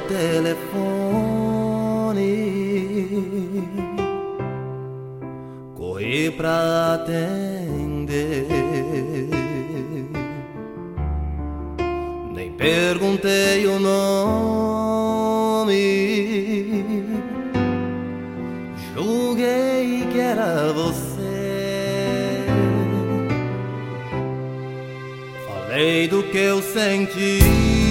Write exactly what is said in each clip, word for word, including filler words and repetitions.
telefone, corri pra atender. Nem perguntei o nome, julguei que era você. Falei do que eu sentia,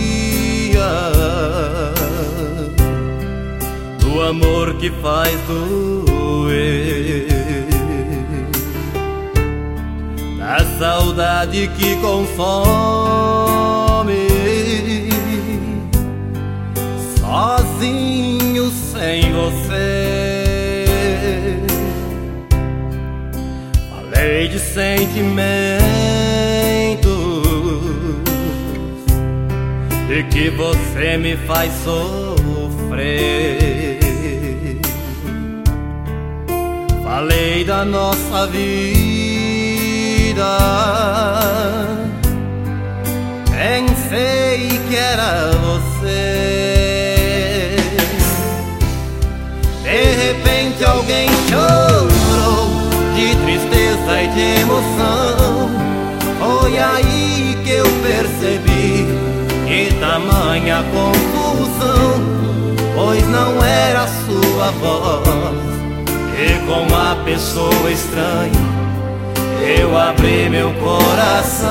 do amor que faz doer, da saudade que consome, sozinho sem você. Falei de sentimentos e que você me faz sofrer. Falei da nossa vida, pensei que era você. De repente alguém chorou de tristeza e de emoção. Foi aí que eu percebi que tamanha confusão, pois não era sua voz. E com a pessoa estranha eu abri meu coração.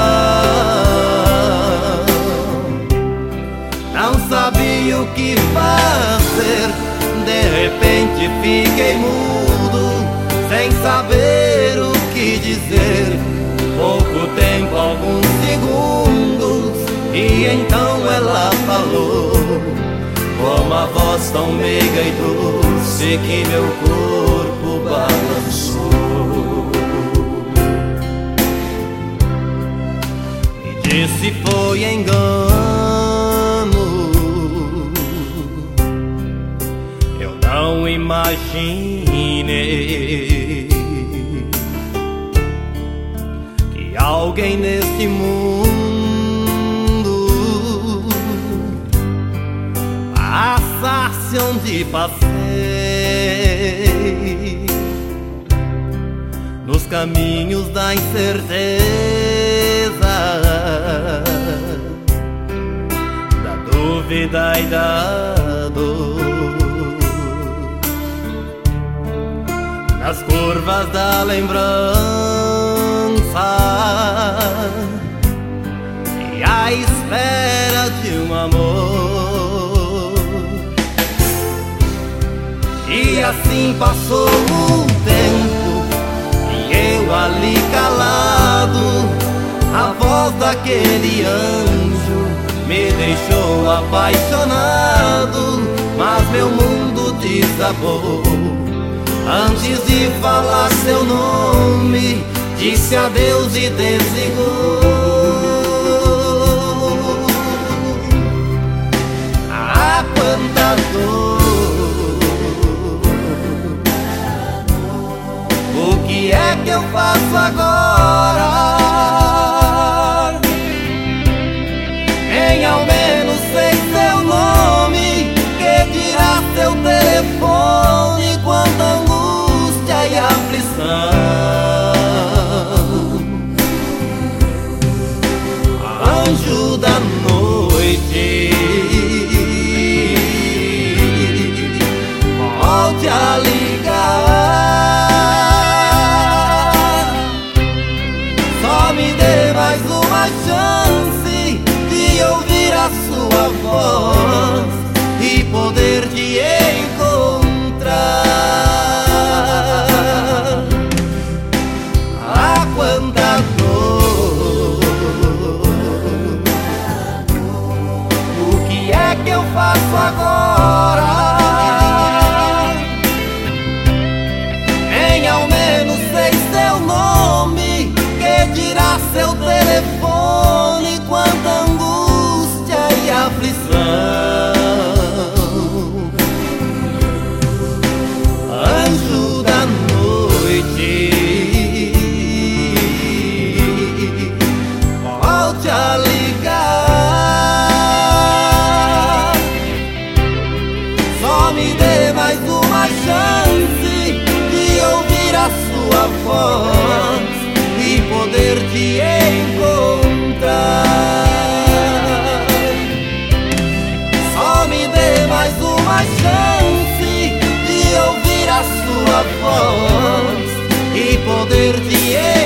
Não sabia o que fazer, de repente fiquei mudo, sem saber o que dizer. Pouco tempo, alguns segundos, e então ela falou, com uma voz tão meiga e doce que meu corpo balançou. Me disse foi engano, eu não imaginei que alguém nesse mundo passasse onde passei, nos caminhos da incerteza, da dúvida e da dor, nas curvas da lembrança e à espera de um amor. E assim passou o tempo, e eu ali calado, a voz daquele anjo me deixou apaixonado. Mas meu mundo desabou, antes de falar seu nome, disse adeus e desligou. Ah, quanta dor! O que é que eu faço agora? Nem ao menos sei seu nome, que dirá seu telefone, quanta angústia e aflição. Anjo da noite, volte a ligar, só me dê mais uma chance de ouvir a sua voz e poder te encontrar. Ah, quanta dor! O que é que eu faço agora? Nem ao menos sei seu nome, que dirá seu telefone, quanta angústia e aflição. Anjo da noite, volte a ligar, mais chance de ouvir a sua voz e poder te